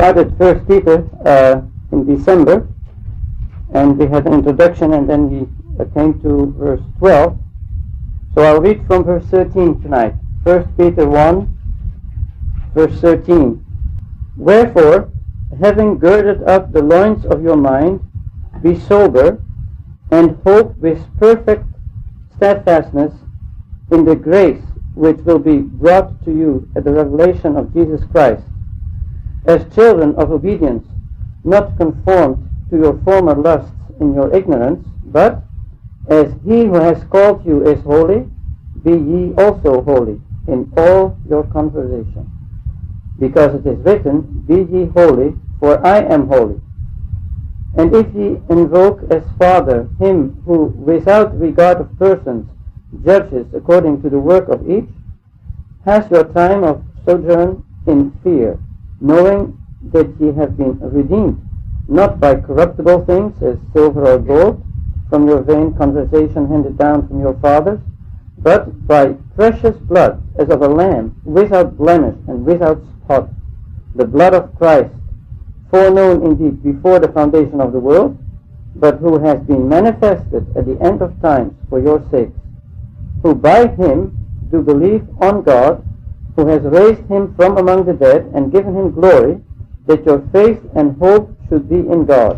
started First Peter in December, and we had an introduction, and then we came to verse 12. So I'll read from verse 13 tonight. First Peter 1, verse 13. Wherefore, having girded up the loins of your mind, be sober, and hope with perfect steadfastness in the grace which will be brought to you at the revelation of Jesus Christ, as children of obedience, not conformed to your former lusts in your ignorance, but as he who has called you is holy, be ye also holy in all your conversation. Because it is written, be ye holy, for I am holy. And if ye invoke as Father him who without regard of persons judges according to the work of each, pass your time of sojourn in fear, knowing that ye have been redeemed, not by corruptible things as silver or gold, from your vain conversation handed down from your fathers, but by precious blood, as of a lamb, without blemish and without spot, the blood of Christ, foreknown indeed before the foundation of the world, but who has been manifested at the end of times for your sakes, who by him do believe on God, who has raised him from among the dead and given him glory, that your faith and hope should be in God.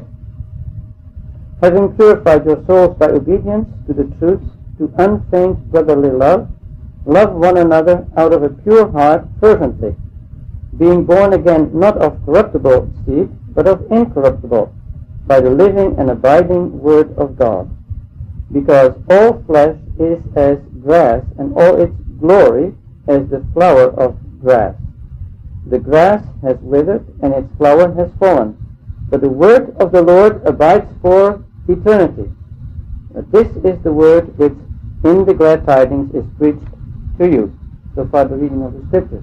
Having purified your souls by obedience to the truth, to unfeigned brotherly love, love one another out of a pure heart fervently, being born again not of corruptible seed, but of incorruptible, by the living and abiding word of God. Because all flesh is as grass, and all its glory as the flower of grass. The grass has withered, and its flower has fallen, but the word of the Lord abides for eternity. This is the word which in the glad tidings is preached to you. So far the reading of the Scriptures.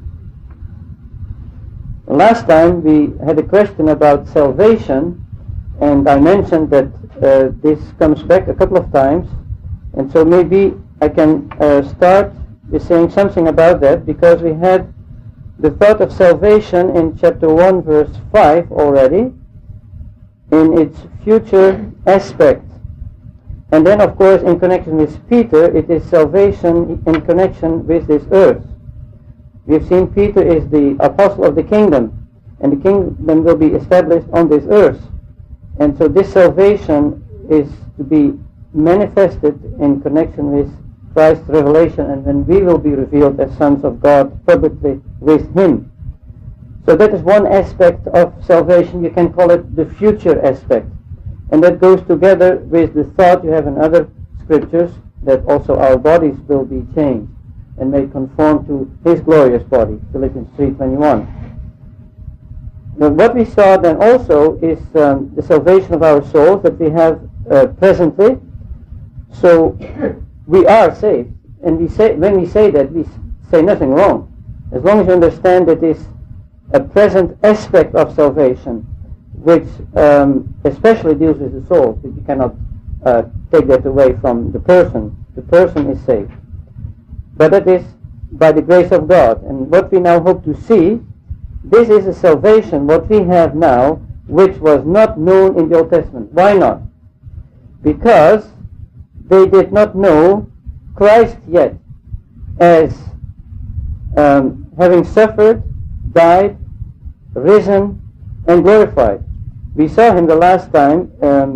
Last time we had a question about salvation, and I mentioned that this comes back a couple of times, and so maybe I can start by saying something about that, because we had the thought of salvation in chapter 1 verse 5 already, in its future aspect. And then of course in connection with Peter, it is salvation in connection with this earth. We have seen Peter is the apostle of the kingdom, and the kingdom will be established on this earth. And so this salvation is to be manifested in connection with Christ's revelation, and when we will be revealed as sons of God publicly with him. So that is one aspect of salvation. You can call it the future aspect. And that goes together with the thought you have in other scriptures that also our bodies will be changed and made conform to his glorious body, Philippians 3:21. Now, what we saw then also is the salvation of our souls that we have presently. So we are saved, and when we say that, we say nothing wrong, as long as you understand that it's a present aspect of salvation, which especially deals with the soul, but you cannot take that away from the person. The person is saved. But that is by the grace of God. And what we now hope to see, this is a salvation, what we have now, which was not known in the Old Testament. Why not? Because they did not know Christ yet as having suffered, died, risen, and glorified. We saw him the last time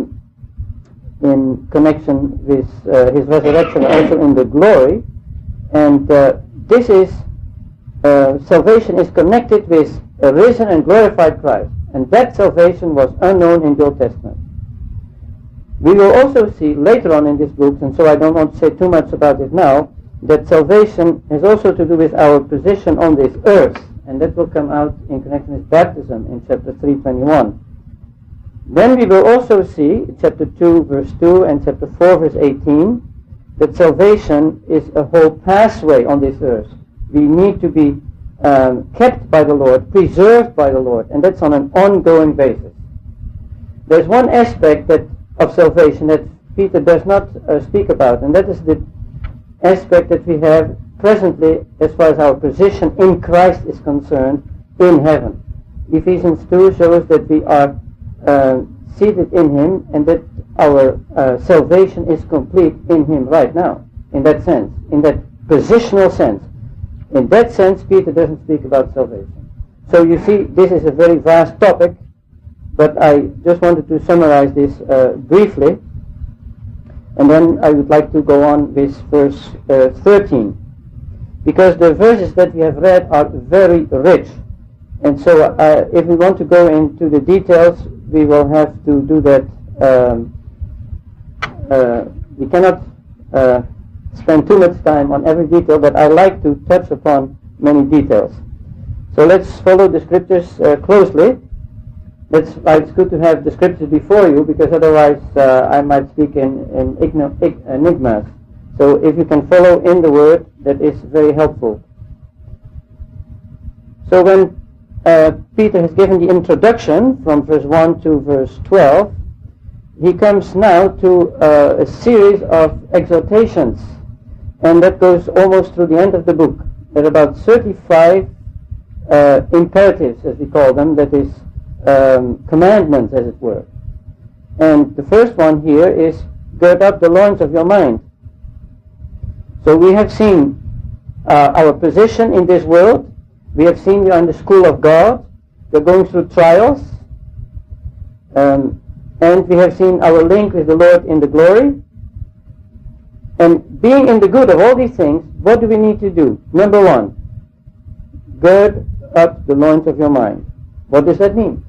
in connection with his resurrection, also in the glory. And this is, salvation is connected with a risen and glorified Christ. And that salvation was unknown in the Old Testament. We will also see later on in this book, and so I don't want to say too much about it now, that salvation has also to do with our position on this earth. And that will come out in connection with baptism in chapter 3:21. Then we will also see, chapter 2 verse 2 and chapter 4 verse 18, that salvation is a whole pathway on this earth. We need to be kept by the Lord, preserved by the Lord, and that's on an ongoing basis. There's one aspect of salvation that Peter does not speak about, and that is the aspect that we have presently as far as our position in Christ is concerned in heaven. Ephesians 2 shows that we are seated in Him and that our salvation is complete in Him right now, in that sense, in that positional sense. In that sense, Peter doesn't speak about salvation. So you see, this is a very vast topic, but I just wanted to summarize this briefly, and then I would like to go on with verse 13, because the verses that we have read are very rich, and so if we want to go into the details, we will have to do that. We cannot spend too much time on every detail, but I like to touch upon many details. So let's follow the scriptures closely. It's good to have the scriptures before you, because otherwise I might speak in enigmas. So if you can follow in the word, that is very helpful. So when Peter has given the introduction from verse 1 to verse 12, he comes now to a series of exhortations, and that goes almost through the end of the book. There are about 35 imperatives, as we call them, that is commandments, as it were. And the first one here is, gird up the loins of your mind. So we have seen our position in this world. We have seen we are in the school of God. We are going through trials. And we have seen our link with the Lord in the glory. And being in the good of all these things, what do we need to do? Number one, gird up the loins of your mind. What does that mean?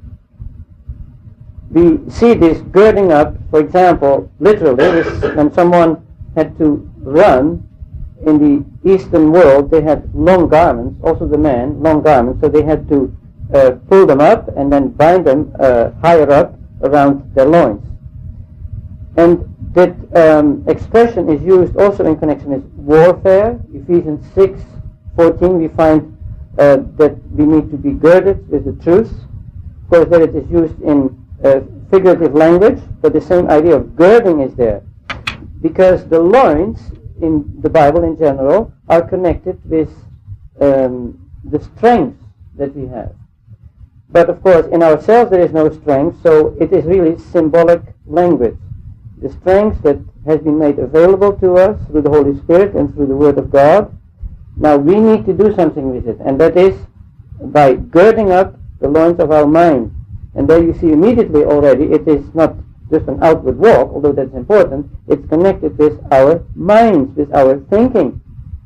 We see this girding up, for example, literally, when someone had to run in the Eastern world, they had long garments, also the men, long garments, so they had to pull them up and then bind them higher up around their loins. And that expression is used also in connection with warfare. Ephesians 6:14, we find that we need to be girded with the truth. Of course, there it is used in figurative language, but the same idea of girding is there. Because the loins in the Bible in general are connected with the strength that we have. But of course, in ourselves there is no strength, so it is really symbolic language. The strength that has been made available to us through the Holy Spirit and through the Word of God. Now we need to do something with it, and that is by girding up the loins of our mind. And there you see immediately already it is not just an outward walk, although that's important. It's connected with our minds, with our thinking.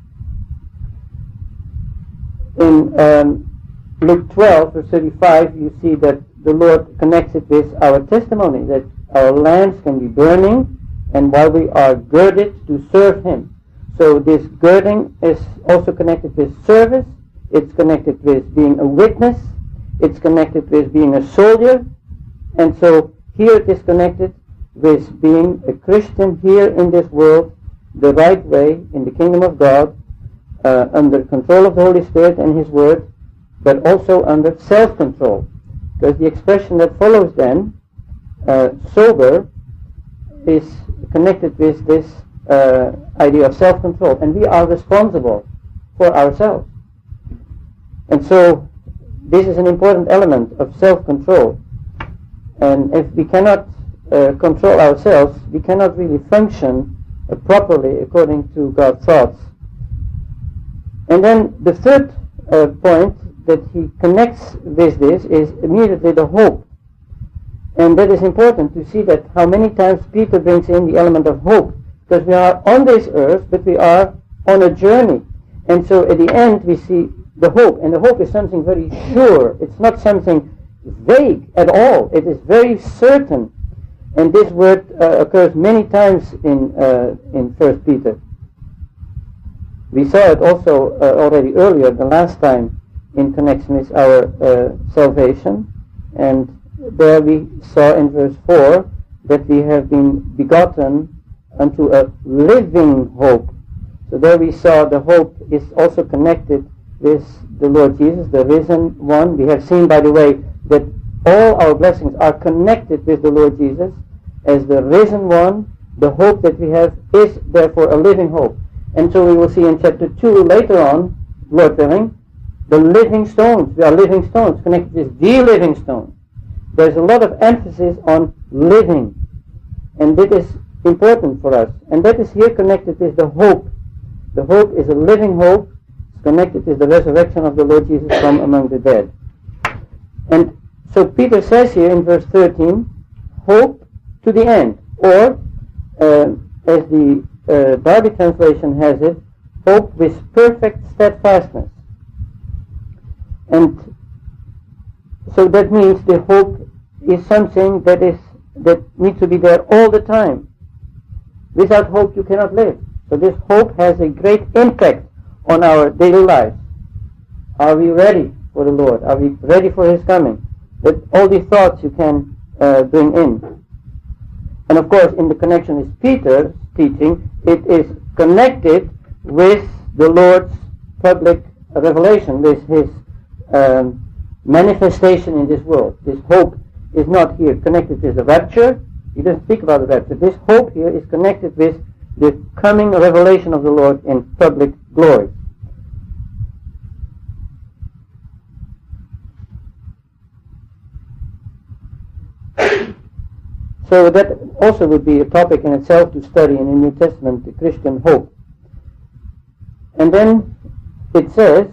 In Luke 12, verse 35, you see that the Lord connects it with our testimony, that our lamps can be burning, and while we are girded to serve Him. So this girding is also connected with service, it's connected with being a witness, it's connected with being a soldier, and so here it is connected with being a Christian here in this world, the right way, in the kingdom of God, under control of the Holy Spirit and His Word, but also under self-control. Because the expression that follows then, sober, is connected with this idea of self-control. And we are responsible for ourselves. And so this is an important element of self-control. And if we cannot control ourselves, we cannot really function properly according to God's thoughts. And then the third point that he connects with this is immediately the hope. And that is important to see that how many times Peter brings in the element of hope. Because we are on this earth, but we are on a journey. And so at the end we see the hope. And the hope is something very sure. It's not something vague at all. It is very certain. And this word occurs many times in 1 Peter. We saw it also already earlier, the last time, in connection with our salvation. And there we saw in verse 4 that we have been begotten unto a living hope. So there we saw the hope is also connected with the Lord Jesus, the risen one. We have seen, by the way, that all our blessings are connected with the Lord Jesus as the risen one. The hope that we have is therefore a living hope. And so we will see in chapter 2 later on, Lord willing, the living stones. We are living stones, connected with the living stone. There's a lot of emphasis on living, and that is important for us. And that is here connected with the hope. The hope is a living hope. It's connected with the resurrection of the Lord Jesus from among the dead. And so Peter says here in verse 13, hope to the end, or as the Darby translation has it, hope with perfect steadfastness. And so that means the hope is something that needs to be there all the time. Without hope you cannot live. So this hope has a great impact on our daily lives. Are we ready for the Lord? Are we ready for His coming? That all these thoughts you can bring in. And of course, in the connection with Peter's teaching, it is connected with the Lord's public revelation, with His manifestation in this world. This hope is not here connected with the rapture. He doesn't speak about the rapture. This hope here is connected with the coming revelation of the Lord in public glory. So that also would be a topic in itself to study in the New Testament, the Christian hope. And then it says,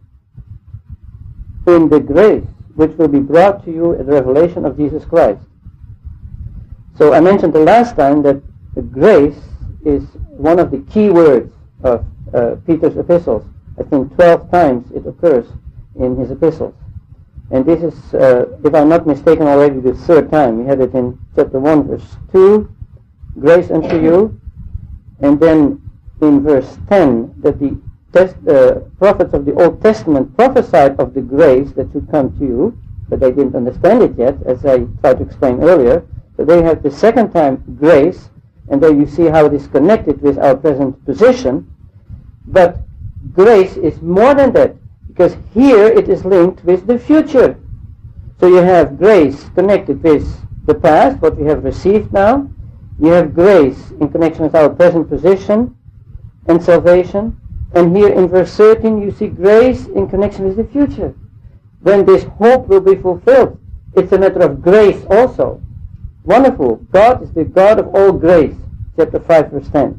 in the grace which will be brought to you at the revelation of Jesus Christ. So I mentioned the last time that the grace is one of the key words of Peter's epistles. I think 12 times it occurs in his epistles. And this is, if I'm not mistaken, already the third time. We had it in chapter 1, verse 2, grace unto you. And then in verse 10, that the prophets of the Old Testament prophesied of the grace that should come to you, but they didn't understand it yet, as I tried to explain earlier. So they have the second time grace, and there you see how it is connected with our present position. But grace is more than that, because here it is linked with the future. So you have grace connected with the past, what we have received now. You have grace in connection with our present position and salvation. And here in verse 13 you see grace in connection with the future. When this hope will be fulfilled, it's a matter of grace also. Wonderful. God is the God of all grace. Chapter 5, verse 10.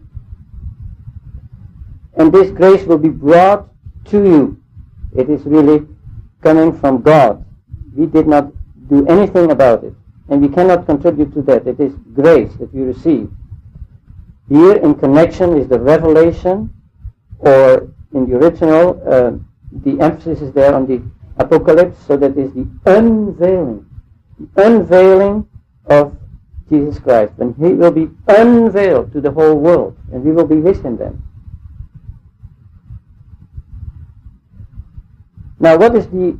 And this grace will be brought to you. It is really coming from God. We did not do anything about it. And we cannot contribute to that. It is grace that we receive. Here in connection is the revelation, or in the original, the emphasis is there on the apocalypse, so that is the unveiling of Jesus Christ, when He will be unveiled to the whole world, and we will be with Him then. Now, what is the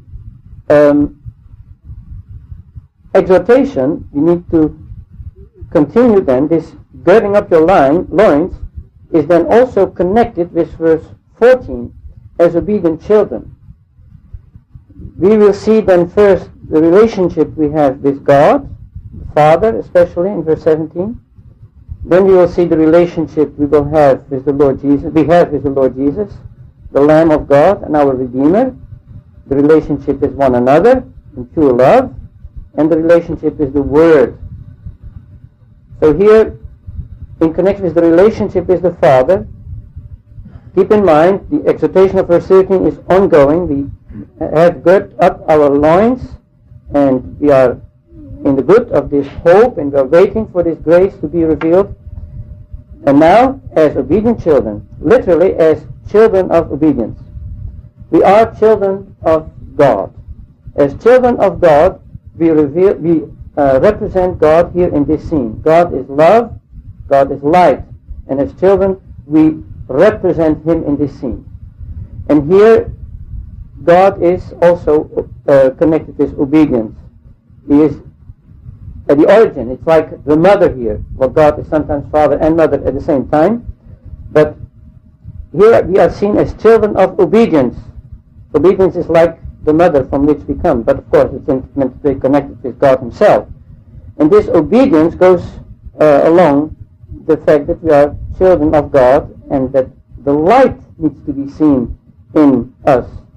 exhortation? You need to continue then. This girding up your loins is then also connected with verse 14, as obedient children. We will see then first the relationship we have with God, the Father, especially in verse 17. Then we will see the relationship we will have with the Lord Jesus. We have with the Lord Jesus, the Lamb of God and our Redeemer. The relationship with one another in pure love, and the relationship with the Word. So here, in connection with the relationship with the Father, keep in mind the exhortation of verse 13 is ongoing. We have girt up our loins, and we are in the good of this hope, and we are waiting for this grace to be revealed. And now, as obedient children, literally as children of obedience, we are children of God. As children of God, we represent God here in this scene. God is love, God is light, and as children, we represent Him in this scene. And here, God is also connected with obedience. He is at the origin. It's like the mother here. Well, God is sometimes father and mother at the same time. But here we are seen as children of obedience. Obedience is like the mother from which we come, but of course it's intimately connected with God Himself. And this obedience goes along the fact that we are children of God, and that the light needs to be seen in us.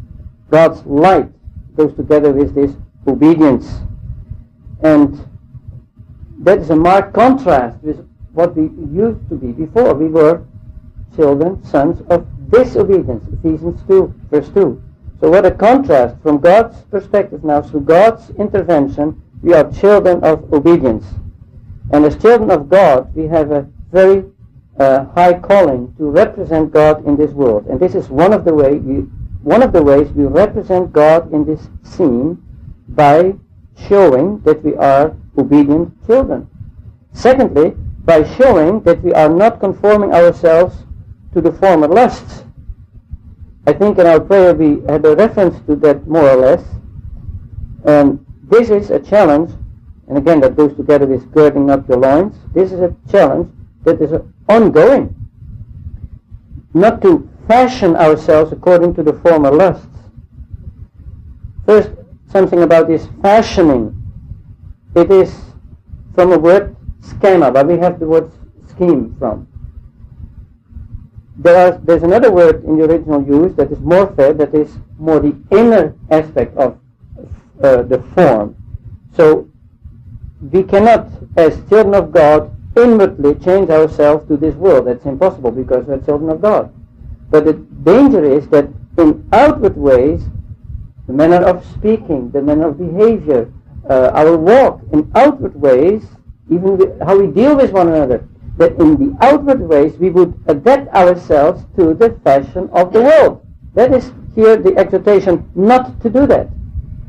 God's light goes together with this obedience. And that is a marked contrast with what we used to be before. We were children, sons of disobedience. Ephesians 2, verse 2. So what a contrast from God's perspective now. Through God's intervention, we are children of obedience. And as children of God, we have a very high calling to represent God in this world. And this is one of the ways we represent God in this scene by showing that we are obedient children. Secondly, by showing that we are not conforming ourselves to the former lusts. I think in our prayer we had a reference to that more or less. This is a challenge, and again that goes together with girding up your loins. This is a challenge that is ongoing. Not to fashion ourselves according to the former lusts. First, something about this fashioning. It is from a word schema, but we have the word scheme from. There's another word in the original use that is morphe, that is more the inner aspect of the form. So we cannot, as children of God, inwardly change ourselves to this world. That's impossible because we're children of God. But the danger is that in outward ways, the manner of speaking, the manner of behavior, our walk, in outward ways, even how we deal with one another, that in the outward ways we would adapt ourselves to the fashion of the world. That is here the exhortation not to do that.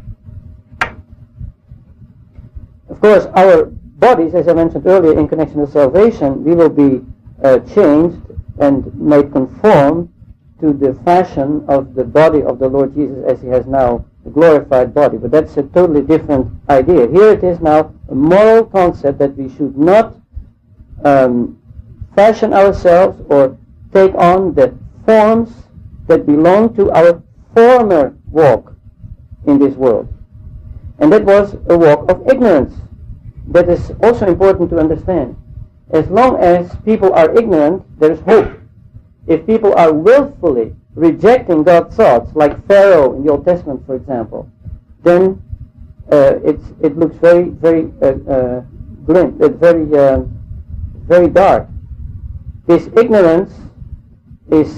Of course, our bodies, as I mentioned earlier in connection with salvation, we will be changed and made conform to the fashion of the body of the Lord Jesus as he has now a glorified body. But that's a totally different idea. Here it is now a moral concept that we should not fashion ourselves or take on the forms that belong to our former walk in this world. And that was a walk of ignorance. That is also important to understand. As long as people are ignorant, there is hope. If people are willfully rejecting God's thoughts, like Pharaoh in the Old Testament, for example, then it looks very, very grim, very dark. This ignorance is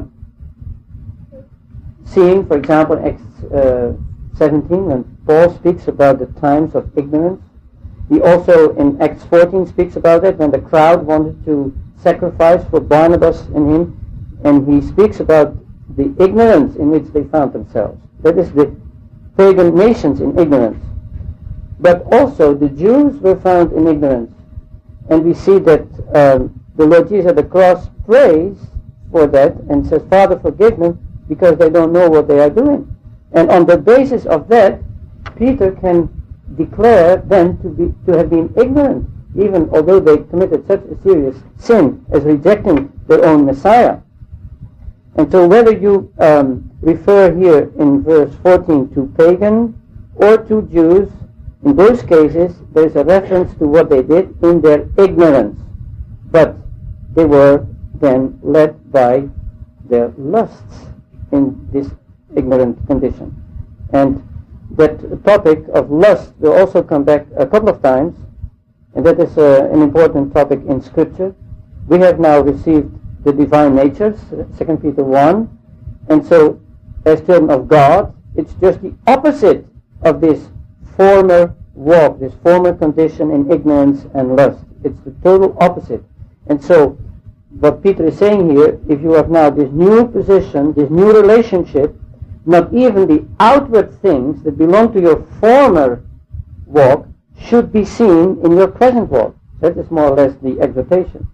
seen, for example, in Acts 17, when Paul speaks about the times of ignorance. He also, in Acts 14, speaks about it when the crowd wanted to sacrifice for Barnabas and him, and he speaks about the ignorance in which they found themselves. That is the pagan nations in ignorance. But also the Jews were found in ignorance. And we see that the Lord Jesus at the cross prays for that and says, Father, forgive them because they don't know what they are doing. And on the basis of that, Peter can declare them to have been ignorant, even although they committed such a serious sin as rejecting their own Messiah. And so whether you refer here in verse 14 to pagan or to Jews, in both cases there is a reference to what they did in their ignorance. But they were then led by their lusts in this ignorant condition. And that topic of lust will also come back a couple of times, and that is an important topic in Scripture. We have now received the divine natures, 2 Peter 1, and so as children of God, it's just the opposite of this former walk, this former condition in ignorance and lust. It's the total opposite. And so what Peter is saying here, if you have now this new position, this new relationship, not even the outward things that belong to your former walk should be seen in your present walk. That is more or less the exhortation.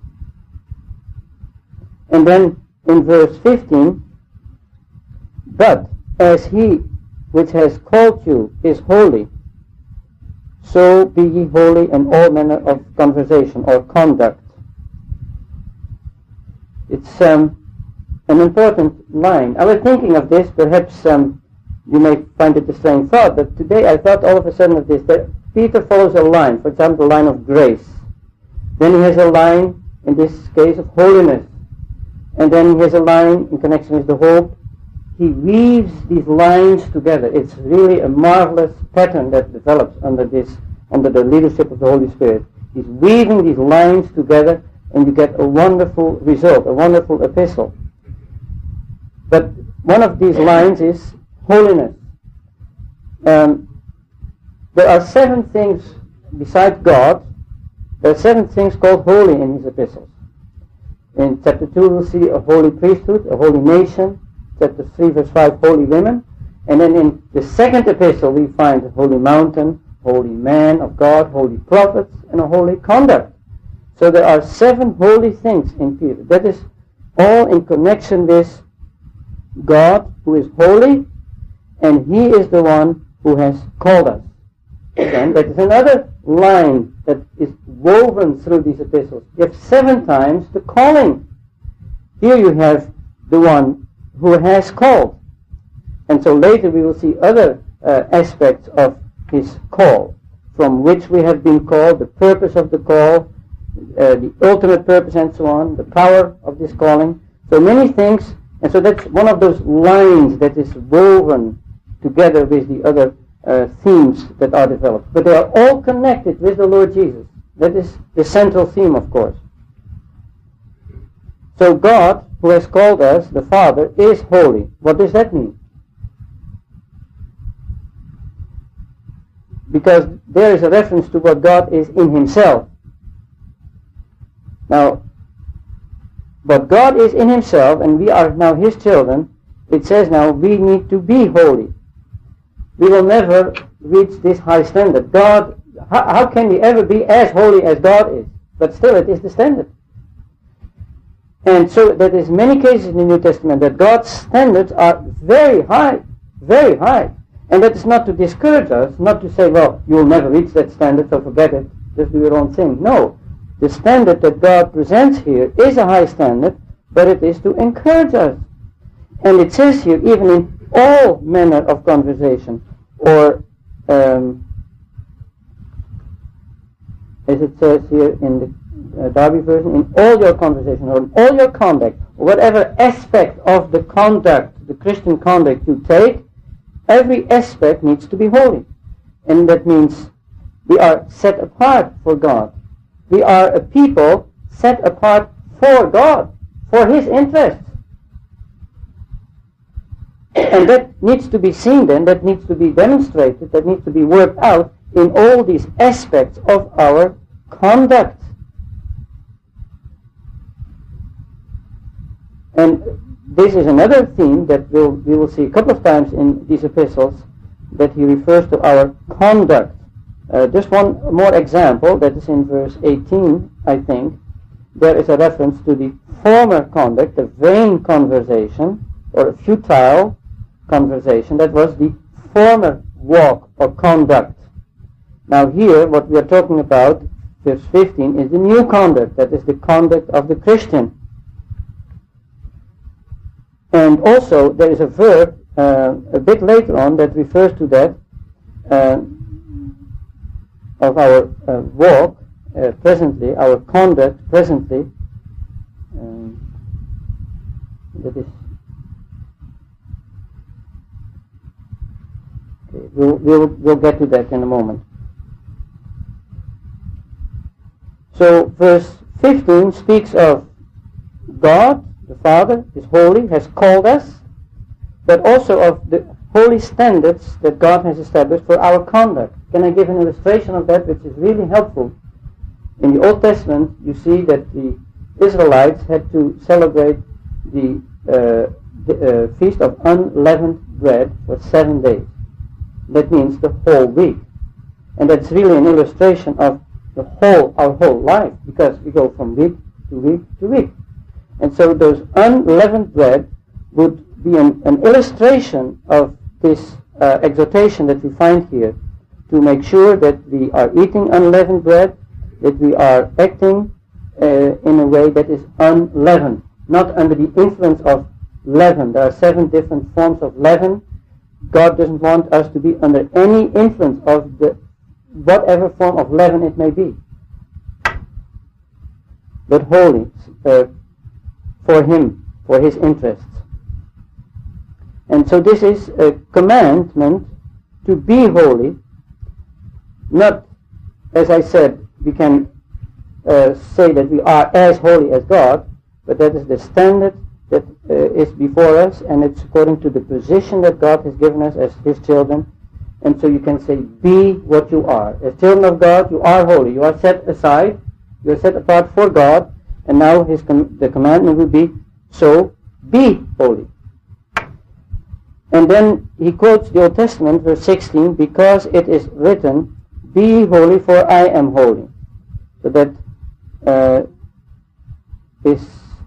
And then in verse 15, but as he which has called you is holy, so be ye holy in all manner of conversation or conduct. It's an important line. I was thinking of this, perhaps you may find it a strange thought, but today I thought all of a sudden of this, that Peter follows a line, for example, the line of grace. Then he has a line, in this case, of holiness. And then he has a line in connection with the hope. he weaves these lines together. It's really a marvelous pattern that develops under the leadership of the Holy Spirit. He's weaving these lines together, and you get a wonderful result, a wonderful epistle. But one of these lines is holiness. There are 7 things besides God. There are 7 things called holy in his epistles. In chapter 2 we'll see a holy priesthood, a holy nation. Chapter 3 verse 5, holy women. And then in the second epistle we find a holy mountain, holy man of God, holy prophets, and a holy conduct. So there are 7 holy things in Peter. That is all in connection with God, who is holy, and he is the one who has called us. And that is another line that is woven through these epistles. You have 7 times the calling. Here you have the one who has called. And so later we will see other aspects of his call, from which we have been called, the purpose of the call, the ultimate purpose, and so on, the power of this calling. So many things, and so that's one of those lines that is woven together with the other themes that are developed. But they are all connected with the Lord Jesus. That is the central theme, of course. So God, who has called us, the Father, is holy. What does that mean? Because there is a reference to what God is in himself. Now, what God is in himself, and we are now his children, it says now we need to be holy. We will never reach this high standard. God, how can we ever be as holy as God is? But still it is the standard. And so there is many cases in the New Testament that God's standards are very high, very high. And that is not to discourage us, not to say, well, you will never reach that standard, so forget it, just do your own thing. No, the standard that God presents here is a high standard, but it is to encourage us. And it says here, even in all manner of conversation, or as it says here in the Darby version, in all your conversation, or in all your conduct, whatever aspect of the conduct, the Christian conduct you take, every aspect needs to be holy. And that means we are set apart for God. We are a people set apart for God, for his interests. And that needs to be seen then, that needs to be demonstrated, that needs to be worked out in all these aspects of our conduct. And this is another theme that we will see a couple of times in these epistles, that he refers to our conduct. Just one more example, that is in verse 18, I think. There is a reference to the former conduct, the vain conversation, or a futile conversation. That was the former walk or conduct. Now here, what we are talking about, verse 15, is the new conduct. That is the conduct of the Christian. And also, there is a verb a bit later on that refers to that, of our walk presently, our conduct presently. That is, okay, we'll get to that in a moment. So verse 15 speaks of God, the Father, is holy, has called us, but also of the holy standards that God has established for our conduct. Can I give an illustration of that, which is really helpful? In the Old Testament, you see that the Israelites had to celebrate the Feast of Unleavened Bread for 7 days. That means the whole week. And that's really an illustration of our whole life, because we go from week to week to week. And so those unleavened bread would be an illustration of this exhortation that we find here, to make sure that we are eating unleavened bread, that we are acting in a way that is unleavened, not under the influence of leaven. There are 7 different forms of leaven. God doesn't want us to be under any influence of whatever form of leaven it may be, but holy for him, for his interests. And so this is a commandment to be holy. Not, as I said, we can say that we are as holy as God, but that is the standard that is before us, and it's according to the position that God has given us as His children. And so you can say, be what you are. As children of God, you are holy. You are set aside. You are set apart for God. And now the commandment will be, so be holy. And then he quotes the Old Testament, verse 16, because it is written, be holy, for I am holy. So that is,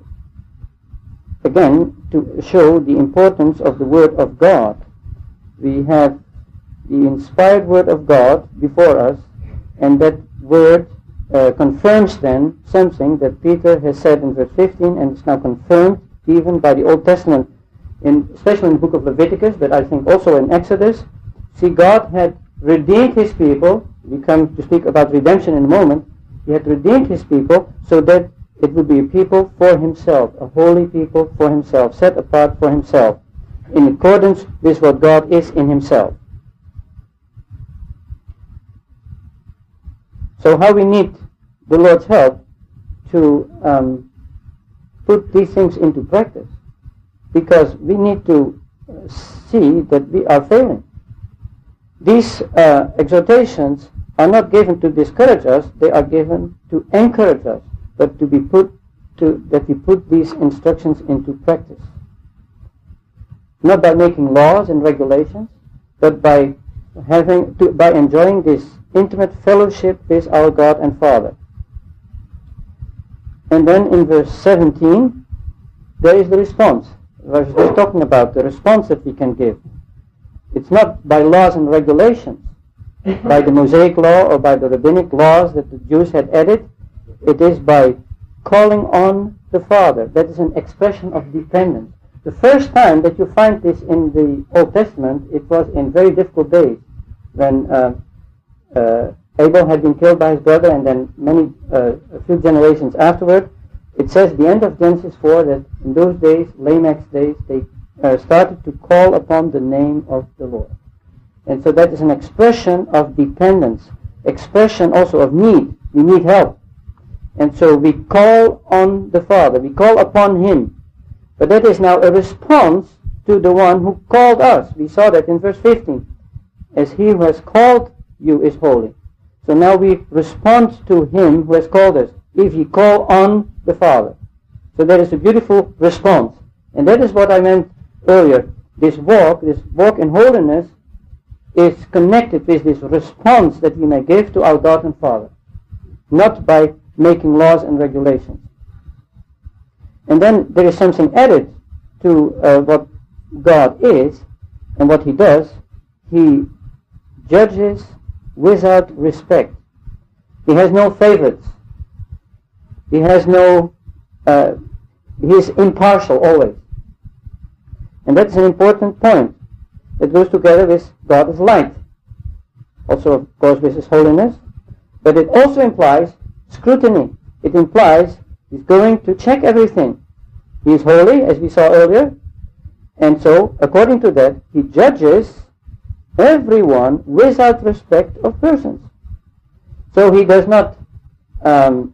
again, to show the importance of the Word of God. We have the inspired Word of God before us, and that Word confirms then something that Peter has said in verse 15, and it's now confirmed even by the Old Testament, especially in the book of Leviticus, but I think also in Exodus. See, God had redeemed His people. We come to speak about redemption in a moment. He had redeemed His people so that it would be a people for Himself, a holy people for Himself, set apart for Himself, in accordance with what God is in Himself. So how we need the Lord's help to put these things into practice, because we need to see that we are failing. These exhortations are not given to discourage us, they are given to encourage us, but that we put these instructions into practice. Not by making laws and regulations, but by enjoying this intimate fellowship with our God and Father. And then in verse 17, there is the response. I was just talking about the response that we can give. It's not by laws and regulations, by the Mosaic law or by the rabbinic laws that the Jews had added. It is by calling on the Father. That is an expression of dependence. The first time that you find this in the Old Testament, it was in very difficult days, when Abel had been killed by his brother, and then a few generations afterward. It says at the end of Genesis 4 that in those days, Lamech's days, they started to call upon the name of the Lord. And so that is an expression of dependence, expression also of need. We need help. And so we call on the Father, we call upon Him. But that is now a response to the one who called us. We saw that in verse 15. As He who has called you is holy. So now we respond to Him who has called us, if ye call on the Father. So that is a beautiful response. And that is what I meant earlier. This walk in holiness, is connected with this response that we may give to our God and Father, not by making laws and regulations. And then there is something added to what God is and what He does. He judges without respect. He has no favorites. He has no, he is impartial always. And that's an important point. It goes together with God is light. Also, of course, with His holiness. But it also implies scrutiny. It implies He's going to check everything. He is holy, as we saw earlier. And so, according to that, He judges everyone without respect of persons. So He does not have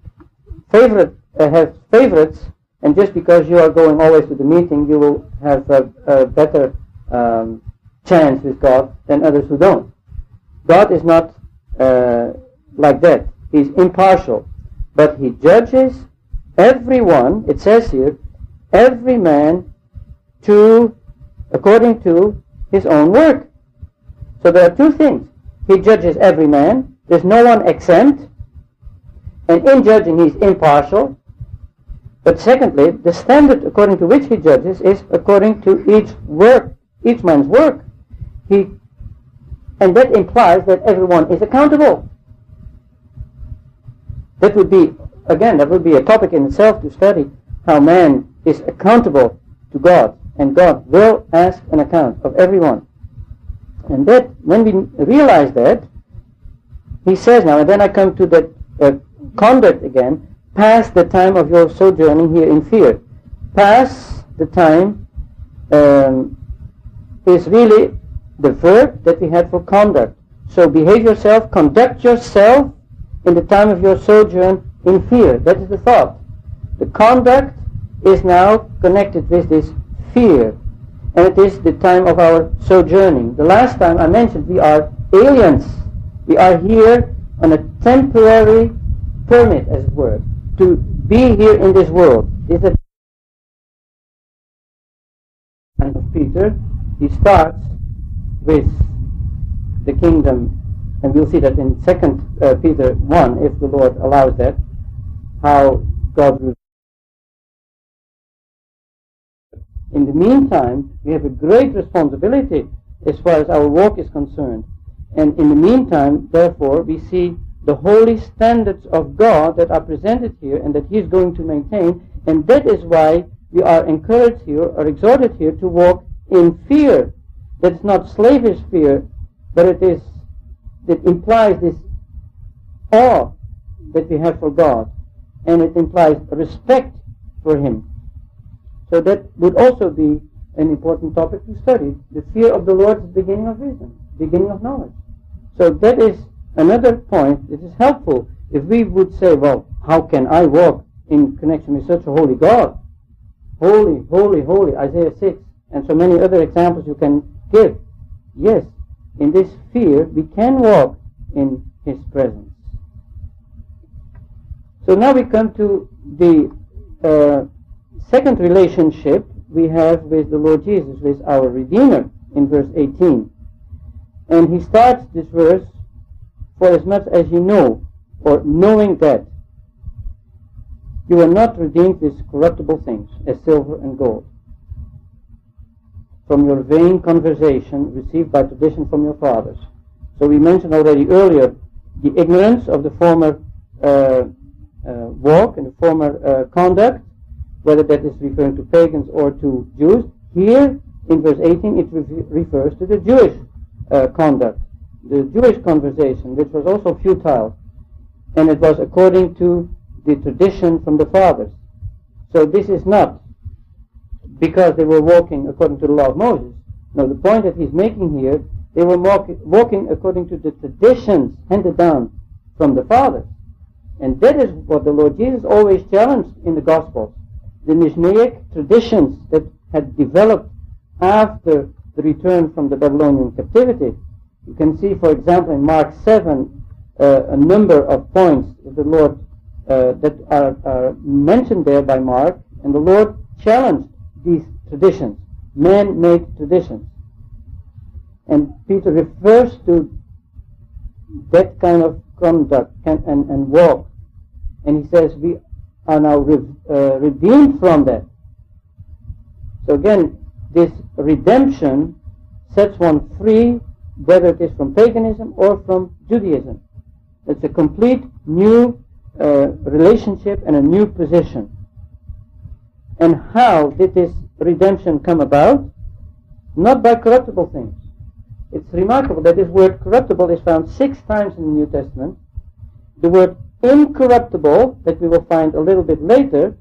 favorites, and just because you are going always to the meeting, you will have a better chance with God than others who don't. God is not like that. He's impartial. But He judges everyone, it says here, every man according to his own work. So there are two things. He judges every man. There's no one exempt. And in judging, He's impartial. But secondly, the standard according to which He judges is according to each man's work. And that implies that everyone is accountable. That would be a topic in itself to study, how man is accountable to God, and God will ask an account of everyone. And that, when we realize that, He says now, and then I come to that conduct again, pass the time of your sojourning here in fear. Pass the time is really the verb that we had for conduct. So behave yourself, conduct yourself in the time of your sojourn in fear. That is the thought. The conduct is now connected with this fear. And it is the time of our sojourning. The last time I mentioned we are aliens. We are here on a temporary permit, as it were, to be here in this world. Is the time of Peter. He starts with the kingdom, and we'll see that in 2 Peter 1, if the Lord allows that, how God will. In the meantime, we have a great responsibility as far as our walk is concerned. And in the meantime, therefore, we see the holy standards of God that are presented here and that He is going to maintain. And that is why we are encouraged here or exhorted here to walk in fear. That's not slavish fear, but it implies this awe that we have for God. And it implies respect for Him. So that would also be an important topic to study. The fear of the Lord is the beginning of wisdom, beginning of knowledge. So that is another point that is helpful. If we would say, well, how can I walk in connection with such a holy God? Holy, holy, holy, Isaiah 6, and so many other examples you can give. Yes, in this fear we can walk in His presence. So now we come to the second relationship we have with the Lord Jesus, with our Redeemer, in verse 18. And he starts this verse, for as much as you know, or knowing that you are not redeemed with corruptible things, as silver and gold, from your vain conversation received by tradition from your fathers. So we mentioned already earlier the ignorance of the former walk and the former conduct, whether that is referring to pagans or to Jews. Here, in verse 18, it refers to the Jewish conduct, the Jewish conversation, which was also futile, and it was according to the tradition from the fathers. So this is not because they were walking according to the law of Moses. No, the point that he's making here, they were walking according to the traditions handed down from the fathers. And that is what the Lord Jesus always challenged in the Gospels. The Mishnaic traditions that had developed after the return from the Babylonian captivity. You can see, for example, in Mark 7, a number of points of the Lord that are mentioned there by Mark, and the Lord challenged these traditions, man-made traditions. And Peter refers to that kind of conduct and walk, and he says we are now redeemed from that. So again, this redemption sets one free, whether it is from paganism or from Judaism. It's a complete new relationship and a new position. And how did this redemption come about? Not by corruptible things. It's remarkable that this word corruptible is found 6 times in the New Testament. The word incorruptible, that we will find a little bit later,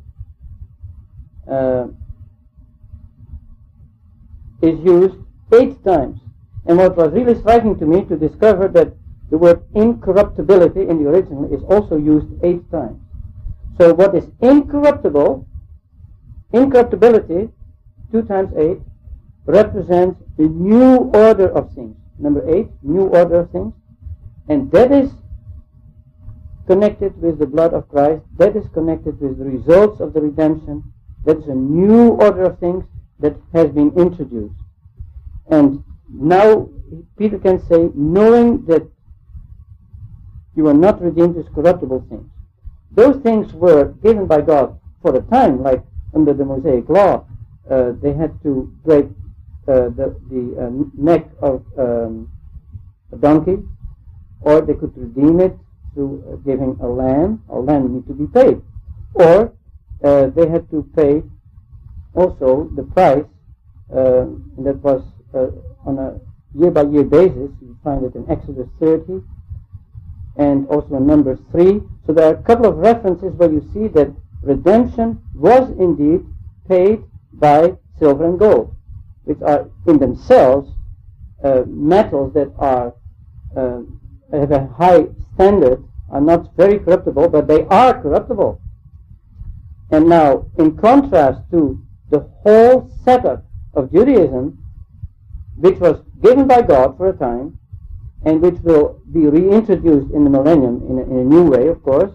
is used 8 times. And what was really striking to me to discover that the word incorruptibility in the original is also used 8 times. So what is incorruptible, incorruptibility, 2 times 8, represents the new order of things. Number 8, new order of things. And that is connected with the blood of Christ. That is connected with the results of the redemption. That is a new order of things that has been introduced. And now Peter can say, knowing that you are not redeemed with corruptible things. Those things were given by God for a time, like under the Mosaic law. They had to break the neck of a donkey, or they could redeem it through giving a lamb. A lamb need to be paid. Or they had to pay also the price, and that was on a year-by-year basis. You find it in Exodus 30 and also in Numbers 3. So there are a couple of references where you see that redemption was indeed paid by silver and gold. which are in themselves metals that are have a high standard, are not very corruptible, but they are corruptible. And now, in contrast to the whole setup of Judaism, which was given by God for a time, and which will be reintroduced in the millennium in a new way, of course,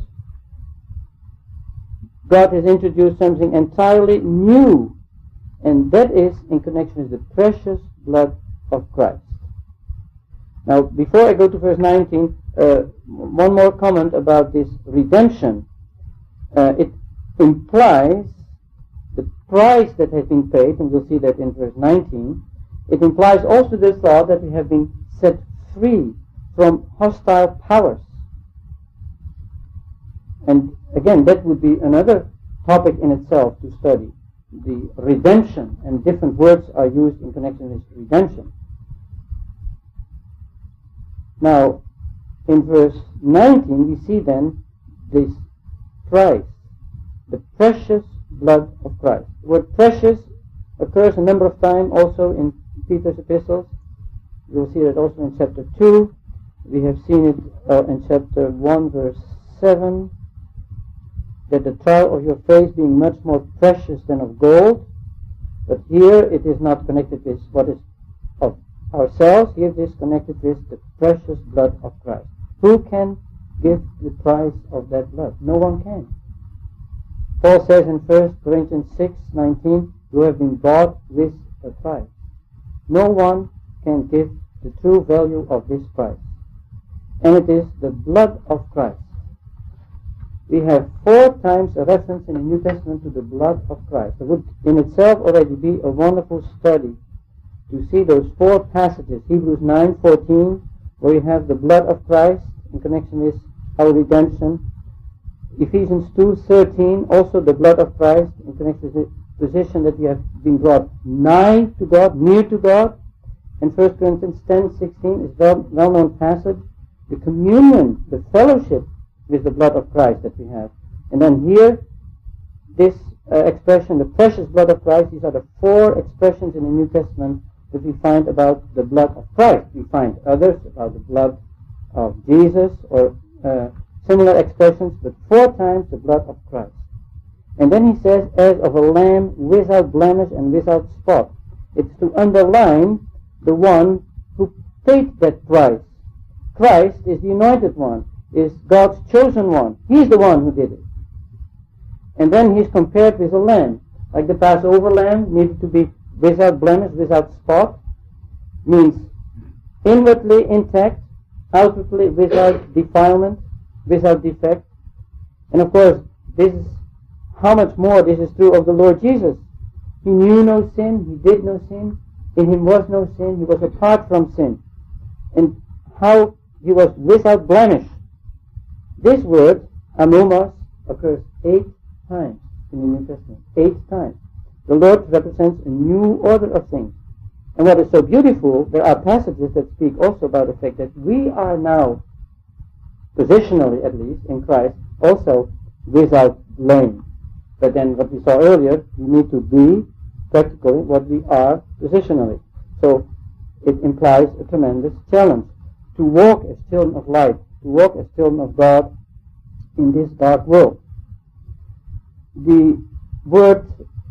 God has introduced something entirely new, and that is in connection with the precious blood of Christ. Now, before I go to verse 19, one more comment about this redemption. It implies the price that has been paid, and we'll see that in verse 19. It implies also the thought that we have been set free from hostile powers. And again, that would be another topic in itself to study. The redemption, and different words are used in connection with redemption. Now, in verse 19, we see then this price, the precious blood of Christ. The word precious occurs a number of times also in Peter's epistles. You'll see that also in chapter 2. We have seen it in chapter 1, verse 7, that the trial of your faith being much more precious than of gold. But here it is not connected with what is of ourselves. Here it is connected with the precious blood of Christ. Who can give the price of that blood? No one can. Paul says in 1 Corinthians 6:19, you have been bought with a price. No one can give the true value of this price. And it is the blood of Christ. We have 4 times a reference in the New Testament to the blood of Christ. It would in itself already be a wonderful study to see those 4 passages. Hebrews 9:14, where you have the blood of Christ in connection with our redemption. Ephesians 2:13, also the blood of Christ in connection with the position that we have been brought nigh to God, near to God. And 1 Corinthians 10:16 is a well-known passage. The communion, the fellowship with the blood of Christ that we have. And then here, this expression, the precious blood of Christ, these are the 4 expressions in the New Testament that we find about the blood of Christ. We find others about the blood of Jesus or similar expressions, but 4 times the blood of Christ. And then he says, as of a lamb without blemish and without spot. It's to underline the one who paid that price. Christ is the anointed one, is God's chosen one. He's the one who did it. And then he's compared with a lamb. Like the Passover lamb needed to be without blemish, without spot. Means inwardly intact, outwardly without defilement, without defect. And of course, this is how much more this is true of the Lord Jesus. He knew no sin, he did no sin, in him was no sin, he was apart from sin. And how he was without blemish. This word, amomos, occurs 8 times in the New Testament. 8 times. The Lord represents a new order of things. And what is so beautiful, there are passages that speak also about the fact that we are now, positionally at least, in Christ, also without blame. But then what we saw earlier, we need to be practically what we are positionally. So it implies a tremendous challenge to walk as children of light, to walk as children of God in this dark world. The word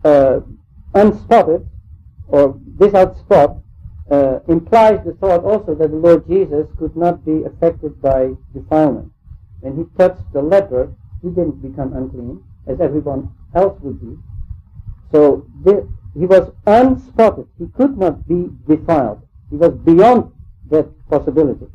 unspotted or without spot implies the thought also that the Lord Jesus could not be affected by defilement. When he touched the leper, he didn't become unclean, as everyone else would be. So he was unspotted. He could not be defiled. He was beyond that possibility.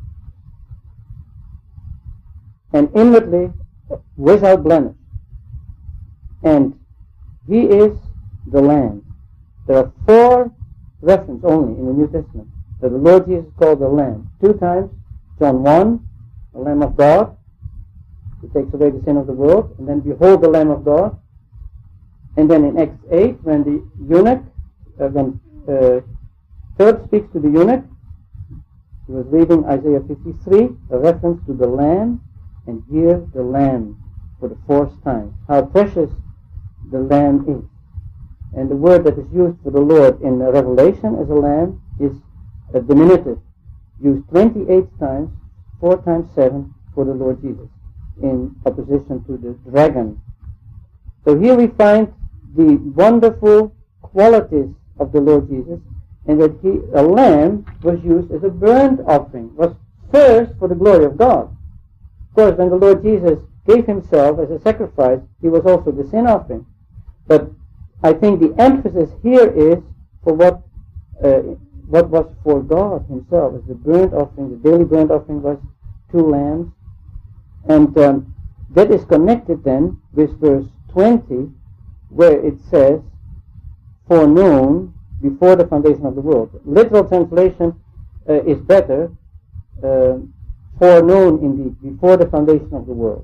And inwardly without blemish. And he is the Lamb. There are 4 references only in the New Testament that the Lord Jesus is called the Lamb. 2 times, John 1, the Lamb of God, who takes away the sin of the world, and then behold the Lamb of God. And then in Acts 8, when the eunuch, when Philip speaks to the eunuch, he was reading Isaiah 53, a reference to the Lamb, and here the Lamb for the 4th time. How precious the Lamb is. And the word that is used for the Lord in Revelation as a lamb is a diminutive, used 28 times, 4 times 7 for the Lord Jesus, in opposition to the dragon. So here we find the wonderful qualities of the Lord Jesus, and that a lamb was used as a burnt offering, was first for the glory of God. Of course, when the Lord Jesus gave himself as a sacrifice, he was also the sin offering. But I think the emphasis here is for what was for God himself, as the burnt offering. The daily burnt offering was 2 lambs. And that is connected then with verse 20, where it says, foreknown before the foundation of the world. Literal translation is better, foreknown indeed, before the foundation of the world.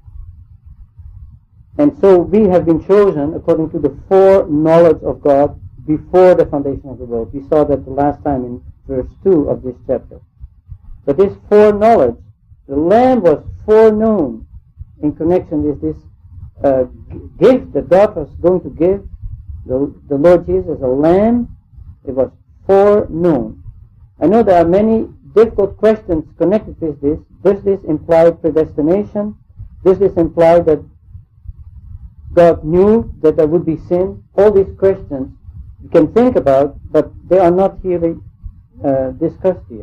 And so we have been chosen according to the foreknowledge of God before the foundation of the world. We saw that the last time in verse 2 of this chapter. But this foreknowledge, the Lamb was foreknown in connection with this gift that God was going to give the Lord Jesus as a Lamb. It was foreknown. I know there are many difficult questions connected with this. Does this imply predestination? Does this imply that God knew that there would be sin? All these questions you can think about, but they are not really discussed here.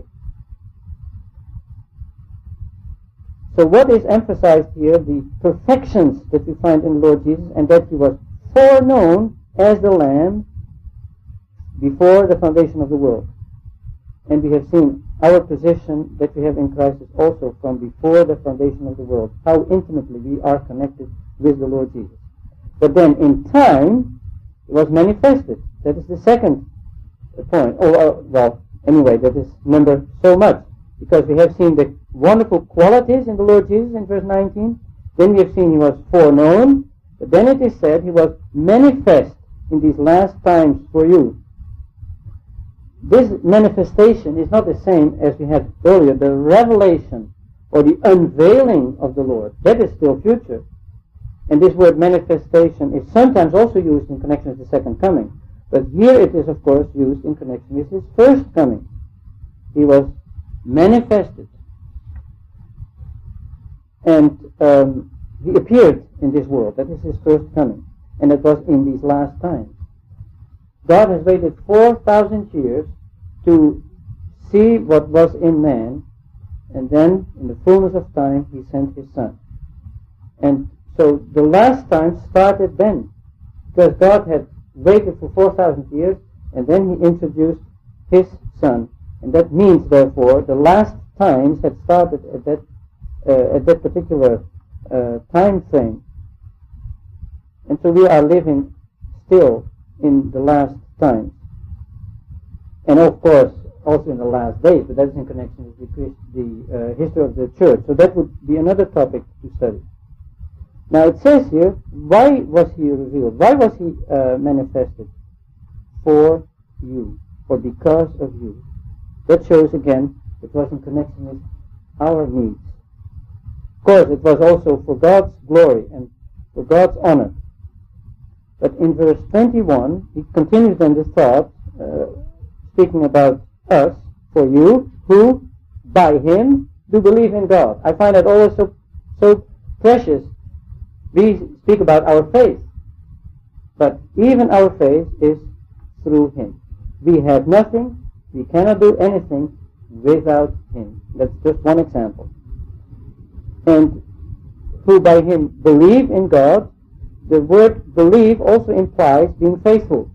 So what is emphasized here? The perfections that we find in the Lord Jesus, and that he was foreknown as the Lamb before the foundation of the world. And we have seen our position that we have in Christ is also from before the foundation of the world, how intimately we are connected with the Lord Jesus. But then in time, it was manifested. That is the second point. Well, anyway, that is number so much. Because we have seen the wonderful qualities in the Lord Jesus in verse 19. Then we have seen he was foreknown. But then it is said he was manifest in these last times for you. This manifestation is not the same as we had earlier, the revelation or the unveiling of the Lord. That is still future. And this word manifestation is sometimes also used in connection with the second coming. But here it is, of course, used in connection with his first coming. He was manifested. And he appeared in this world. That is his first coming. And it was in these last times. God has waited 4,000 years to see what was in man, and then in the fullness of time he sent his Son. And so the last time started then, because God had waited for 4,000 years, and then he introduced his Son. And that means, therefore, the last times had started at that particular time frame. And so we are living still in the last times. And of course, also in the last days, but that is in connection with the history of the church. So that would be another topic to study. Now it says here, why was he revealed? Why was he manifested? For you, or because of you. That shows again, it was in connection with our needs. Of course, it was also for God's glory and for God's honor. But in verse 21, he continues then the thought, speaking about us, for you, who by him do believe in God. I find that always so precious. We speak about our faith, but even our faith is through him. We have nothing, we cannot do anything without him. That's just one example. And who by him believe in God. The word believe also implies being faithful.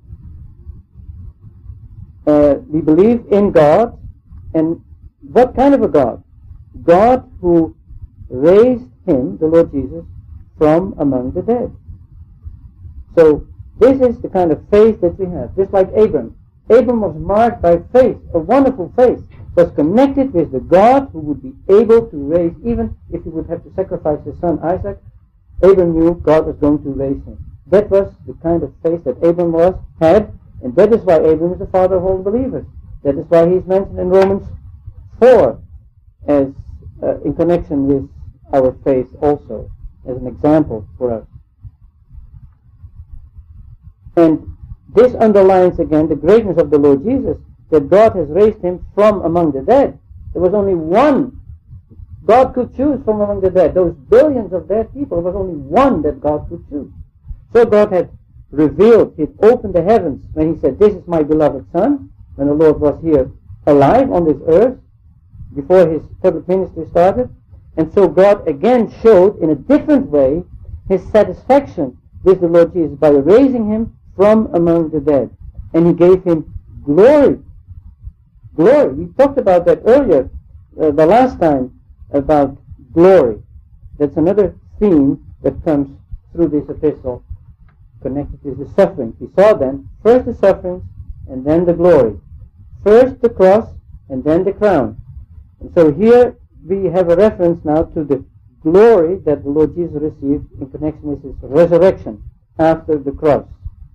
We believe in God, and what kind of a God? God who raised him, the Lord Jesus, from among the dead. So this is the kind of faith that we have, just like Abram. Abram was marked by faith, a wonderful faith, was connected with the God who would be able to raise, even if he would have to sacrifice his son Isaac. Abram knew God was going to raise him. That was the kind of faith that Abram had, and that is why Abram is the father of all believers. That is why he is mentioned in Romans 4 as in connection with our faith also, as an example for us. And this underlines again the greatness of the Lord Jesus, that God has raised him from among the dead. There was only one God could choose from among the dead. Those billions of dead people, there was only one that God could choose. So God had revealed, he had opened the heavens when he said, "This is my beloved Son," when the Lord was here alive on this earth, before his public ministry started. And so God again showed in a different way his satisfaction with the Lord Jesus by raising him from among the dead. And he gave him glory. Glory. We talked about that earlier, the last time, about glory. That's another theme that comes through this epistle connected with the sufferings. We saw then, first the sufferings and then the glory. First the cross and then the crown. And so here we have a reference now to the glory that the Lord Jesus received in connection with his resurrection after the cross.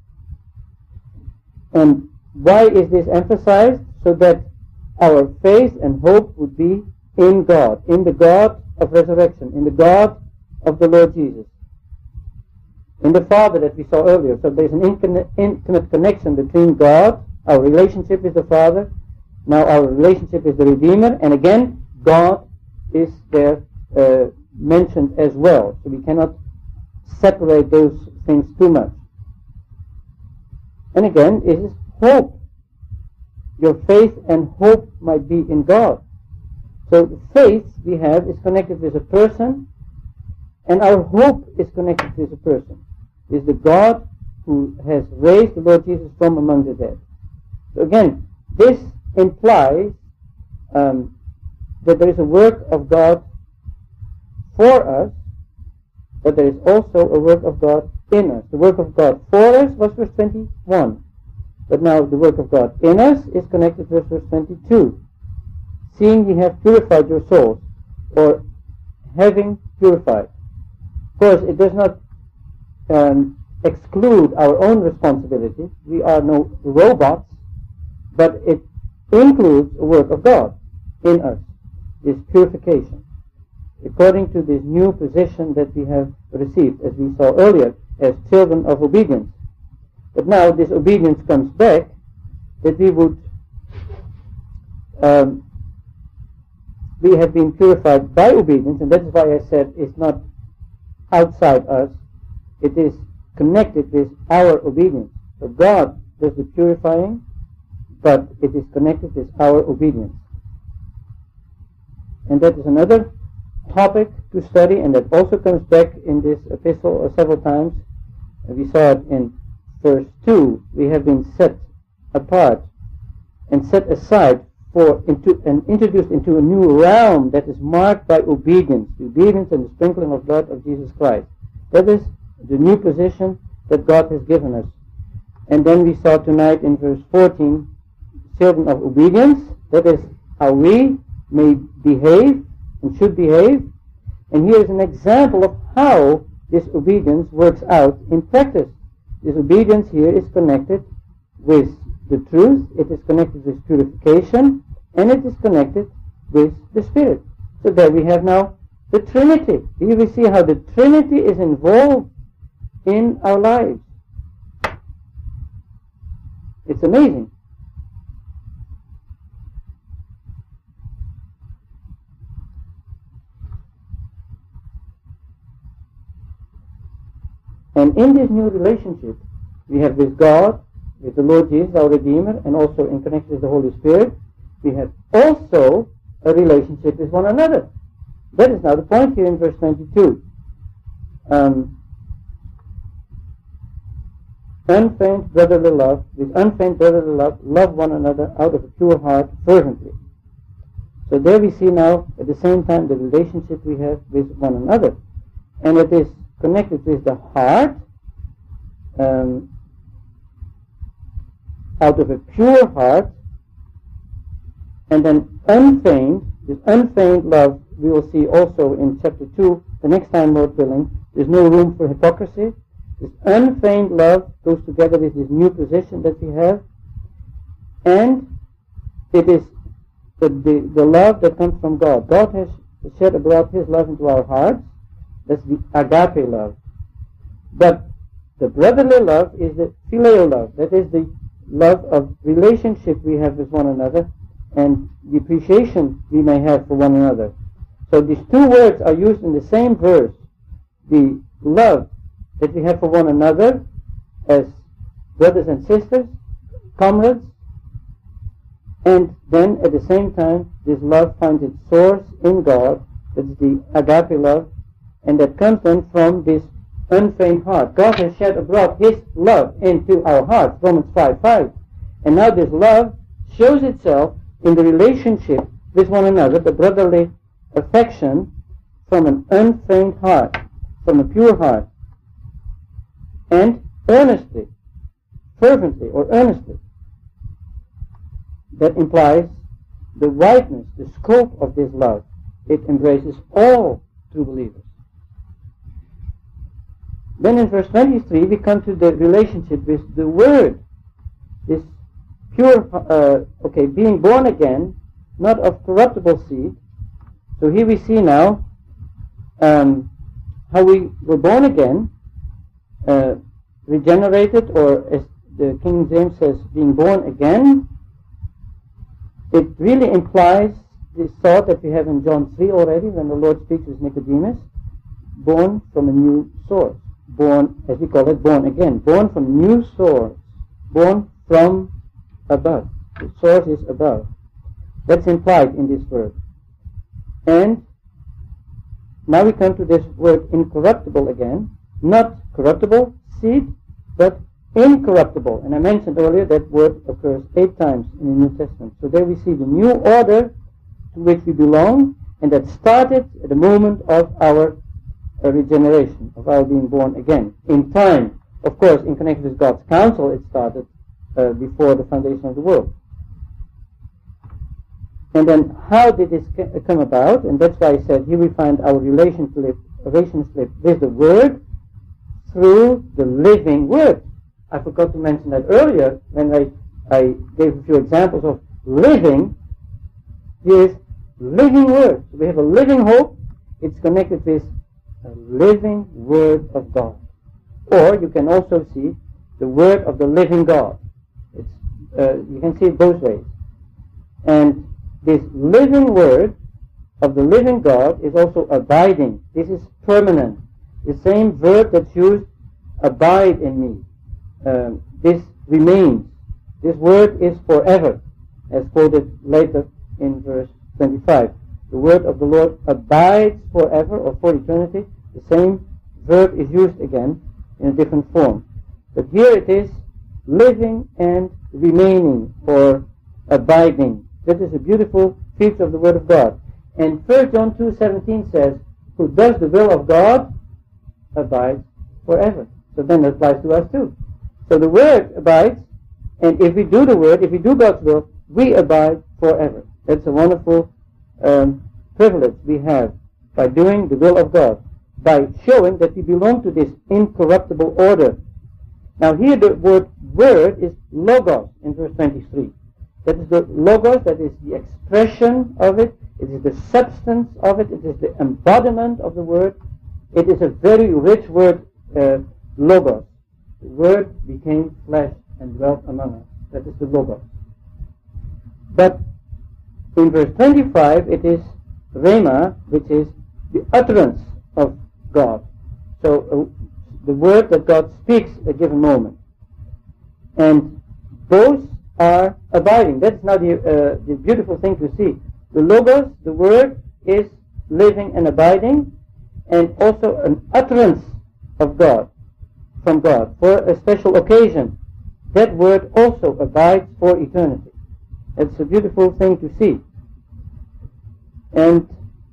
And why is this emphasized? So that our faith and hope would be in God, in the God of resurrection, in the God of the Lord Jesus, in the Father that we saw earlier. So there's an intimate connection between God, our relationship with the Father, now our relationship with the Redeemer, and again, God is there mentioned as well. So we cannot separate those things too much. And again, it is hope. Your faith and hope might be in God. So the faith we have is connected with a person, and our hope is connected with a person. It is the God who has raised the Lord Jesus from among the dead. So again, this implies that there is a work of God for us, but there is also a work of God in us. The work of God for us was verse 21. But now the work of God in us is connected with verse 22. Seeing ye have purified your souls, or having purified. Of course, it does not exclude our own responsibility. We are no robots, but it includes a work of God in us, this purification, according to this new position that we have received, as we saw earlier, as children of obedience. But now this obedience comes back, that we would we have been purified by obedience, and that is why I said it's not outside us, it is connected with our obedience. So God does the purifying, but it is connected with our obedience. And that is another topic to study, and that also comes back in this epistle several times. We saw it in verse 2. We have been set apart and set aside and introduced into a new realm that is marked by obedience, the obedience and the sprinkling of blood of Jesus Christ. That is the new position that God has given us. And then we saw tonight in verse 14, children of obedience. That is how we may behave and should behave. And here is an example of how this obedience works out in practice. This obedience here is connected with the truth, it is connected with purification, and it is connected with the Spirit. So there we have now the Trinity. Here we see how the Trinity is involved in our lives. It's amazing. And in this new relationship, we have with God, with the Lord Jesus, our Redeemer, and also in connection with the Holy Spirit, we have also a relationship with one another. That is now the point here in verse 22. Unfeigned brotherly love, with unfeigned brotherly love, love one another out of a pure heart fervently. So there we see now, at the same time, the relationship we have with one another. And it is connected with the heart, out of a pure heart, and then unfeigned. This unfeigned love we will see also in chapter 2, the next time, Lord willing. There's no room for hypocrisy. This unfeigned love goes together with this new position that we have, and it is the love that comes from God. God has shed abroad His love into our hearts. That's the agape love. But the brotherly love is the filial love. That is the love of relationship we have with one another and the appreciation we may have for one another. So these two words are used in the same verse. The love that we have for one another as brothers and sisters, comrades, and then at the same time this love finds its source in God. That's the agape love, and that comes then from this unfeigned heart. God has shed abroad His love into our hearts, Romans 5:5. And now this love shows itself in the relationship with one another, the brotherly affection from an unfeigned heart, from a pure heart, and earnestly, fervently or earnestly. That implies the wideness, the scope of this love. It embraces all true believers. Then in verse 23 we come to the relationship with the Word. This pure, being born again, not of corruptible seed. So here we see now how we were born again, regenerated, or as the King James says, being born again. It really implies this thought that we have in John 3 already when the Lord speaks with Nicodemus, born from a new source, born, as we call it, born again, born from a new source, born from above. The source is above. That's implied in this word. And now we come to this word incorruptible again, not corruptible seed, but incorruptible. And I mentioned earlier that word occurs 8 times in the New Testament. So there we see the new order to which we belong, and that started at the moment of our regeneration, of our being born again. In time, of course, in connection with God's counsel, it started before the foundation of the world. And then how did this come about? And that's why I said here we find our relationship with the Word through the living Word. I forgot to mention that earlier when I gave a few examples of living. Here's living Word. So we have a living hope. It's connected with a living Word of God. Or you can also see the Word of the living God. You can see it both ways. And this living Word of the living God is also abiding. This is permanent. The same verb that's used, abide in me. This remains. This word is forever, as quoted later in verse 25. The word of the Lord abides forever, or for eternity. The same verb is used again in a different form. But here it is living and remaining, or abiding. That is a beautiful feature of the Word of God. And 1 John 2:17 says, who does the will of God abides forever. So then it applies to us too. So the Word abides, and if we do the Word, if we do God's will, we abide forever. That's a wonderful privilege we have by doing the will of God, by showing that we belong to this incorruptible order. Now here the word is logos in verse 23. That is the logos, that is the expression of it, it is the substance of it, it is the embodiment of the word. It is a very rich word, logos. The Word became flesh and dwelt among us. That is the logos. But in verse 25 it is rhema, which is the utterance of God. So the word that God speaks at a given moment. And those are abiding. That's now the beautiful thing to see. The logos, the word, is living and abiding, and also an utterance of God, from God, for a special occasion. That word also abides for eternity. It's a beautiful thing to see. And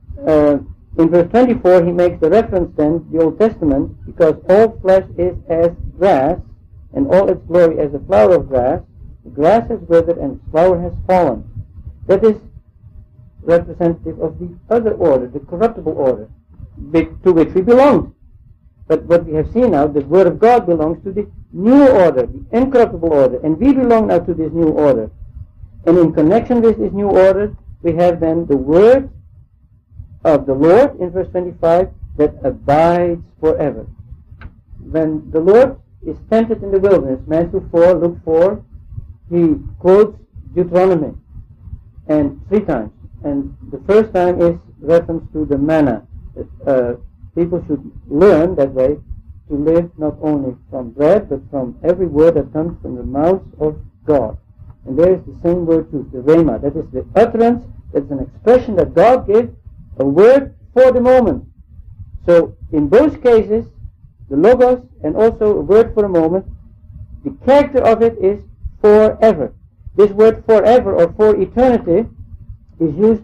in verse 24 he makes the reference then to the Old Testament, because all flesh is as grass, and all its glory as the flower of grass. The grass has withered and its flower has fallen. That is representative of the other order, the corruptible order, to which we belong. But what we have seen now, the Word of God belongs to the new order, the incorruptible order, and we belong now to this new order. And in connection with this new order, we have then the Word of the Lord in verse 25 that abides forever. When the Lord is tempted in the wilderness, Matthew 4, Luke 4, he quotes Deuteronomy, and 3 times. And the first time is reference to the manna. That people should learn that way to live not only from bread, but from every word that comes from the mouth of God. And there is the same word too, the rhema. That is the utterance, that's an expression that God gives, a word for the moment. So in both cases, the logos and also a word for a moment, the character of it is forever. This word forever or for eternity is used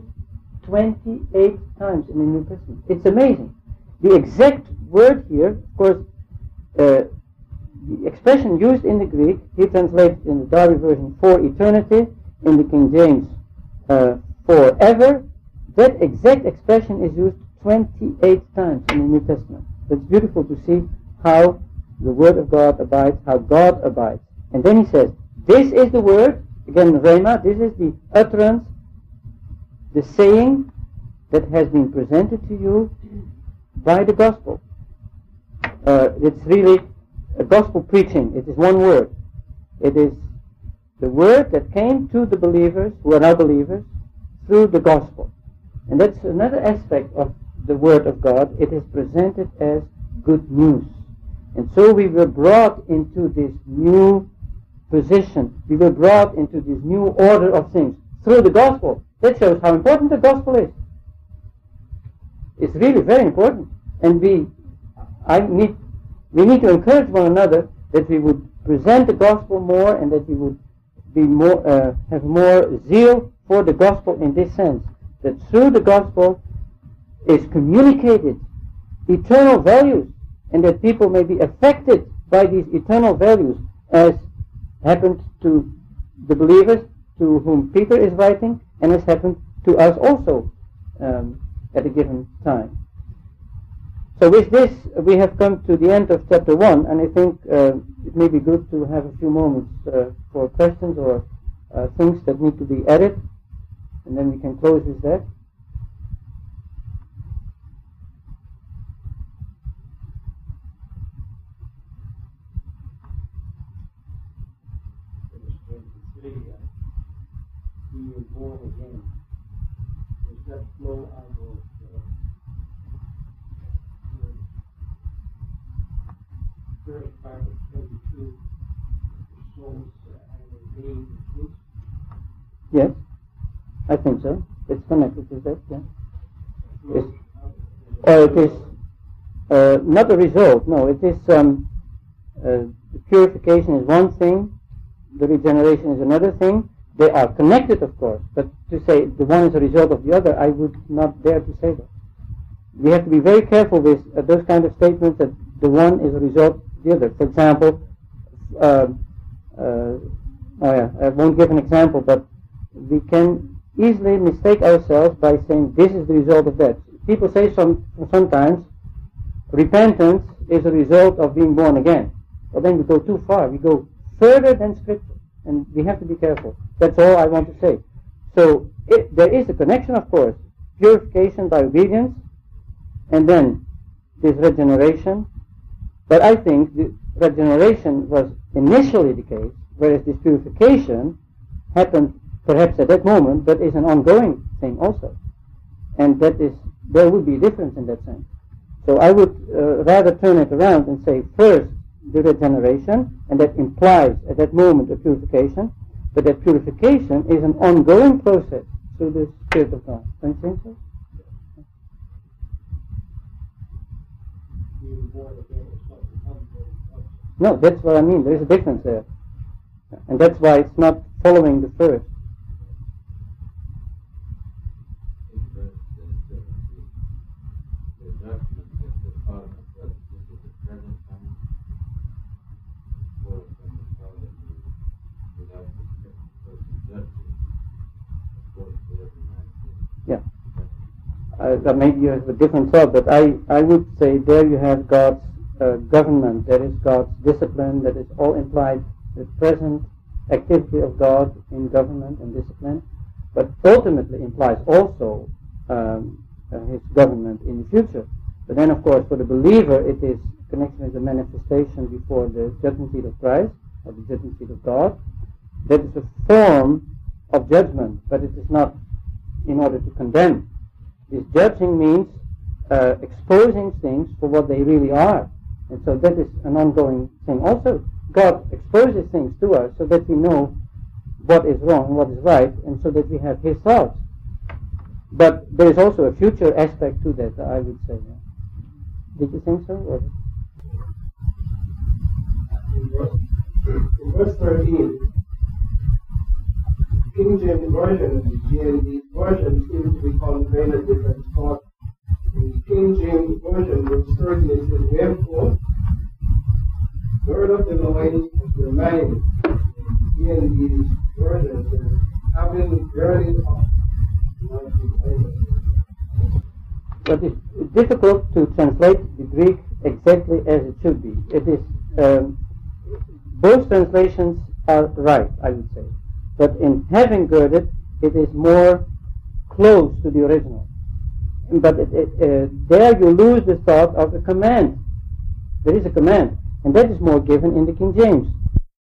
28 times in the New Testament. It's amazing. The exact word here, of course, the expression used in the Greek, he translates in the Darby version for eternity, in the King James forever. That exact expression is used 28 times in the New Testament. It's beautiful to see how the Word of God abides, how God abides. And then he says, this is the word, again rhema, this is the utterance, the saying that has been presented to you by the gospel. It's really a gospel preaching. It is one word. It is the word that came to the believers, who are now believers, through the gospel. And that's another aspect of the word of God. It is presented as good news. And so we were brought into this new position. We were brought into this new order of things through the gospel. That shows how important the gospel is. It's really very important. And we need to encourage one another that we would present the gospel more, and that we would be more have more zeal for the gospel in this sense, that through the gospel is communicated eternal values, and that people may be affected by these eternal values, as happened to the believers to whom Peter is writing, and has happened to us also at a given time. So with this, we have come to the end of chapter 1, and I think it may be good to have a few moments for questions or things that need to be added, and then we can close with that. Being born again, is that flow out of the first part of 22, the souls and the being includes? Yes, I think so. It's connected to that, yeah. Or it is not a result, no, it is the purification is one thing, the regeneration is another thing. They are connected, of course, but to say the one is a result of the other, I would not dare to say that. We have to be very careful with those kind of statements that the one is a result of the other. For example, I won't give an example, but we can easily mistake ourselves by saying this is the result of that. People say sometimes repentance is a result of being born again. Well, then we go too far. We go further than Scripture. And we have to be careful. That's all I want to say. So there is a connection, of course. Purification by obedience, and then this regeneration. But I think the regeneration was initially the case, whereas this purification happened perhaps at that moment, but is an ongoing thing also. And there would be a difference in that sense. So I would rather turn it around and say first the regeneration, and that implies at that moment a purification, but that purification is an ongoing process through the Spirit of God. Don't you think so? No, that's what I mean. There is a difference there. And that's why it's not following the first. Maybe you have a different thought, but I would say there you have God's government, there is God's discipline, that is all implied, the present activity of God in government and discipline, but ultimately implies also His government in the future. But then, of course, for the believer, it is connection with the manifestation before the judgment seat of Christ, or the judgment seat of God. That is a form of judgment, but it is not in order to condemn. This judging means exposing things for what they really are. And so that is an ongoing thing. Also, God exposes things to us so that we know what is wrong, what is right, and so that we have His thoughts. But there is also a future aspect to that, I would say. Did you think so? Or? In verse 13, King James Version and the GND version seem to be conveying a different thought. In the King James Version, verse 13, it says, "Wherefore, gird up the loins of your mind." In the GND version, it says, "Having girded up." But it's difficult to translate the Greek exactly as it should be. It is both translations are right, I would say. But in having girded, it is more close to the original. But there you lose the thought of a command. There is a command, and that is more given in the King James.